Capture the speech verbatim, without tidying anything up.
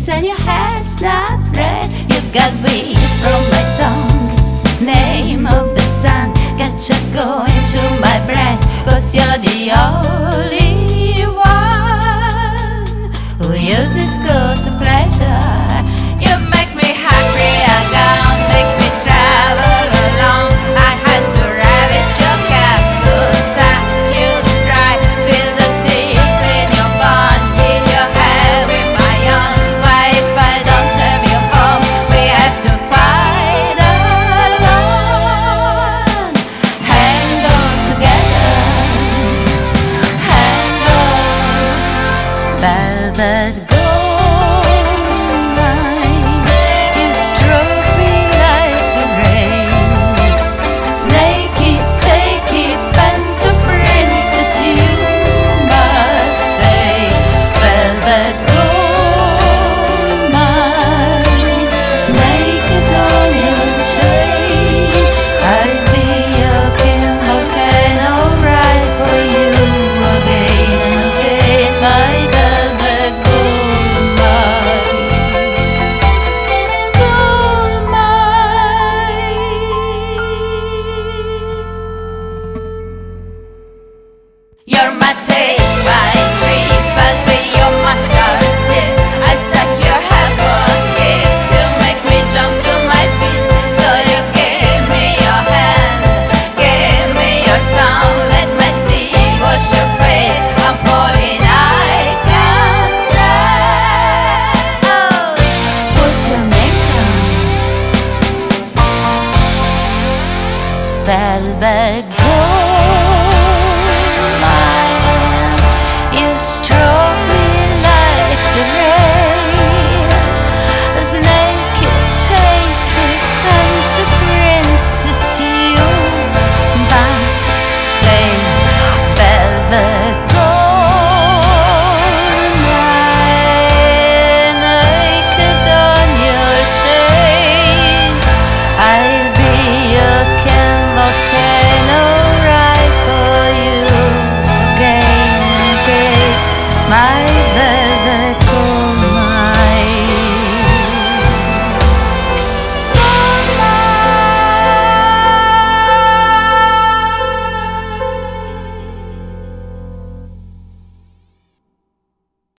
lips and your hair's not red. You got weed from my tongue, name of the sun. Got you going to my breast, cause you're the only one who uses good to pleasure. You make me happy, I can't make me travel along. I had to ravish your capsule, suck you dry, feel the teeth in your bun, heal your hair with my own. Why if I don't have you home, we have to fight alone. Hang on together, hang on, velvet gold. You're my taste.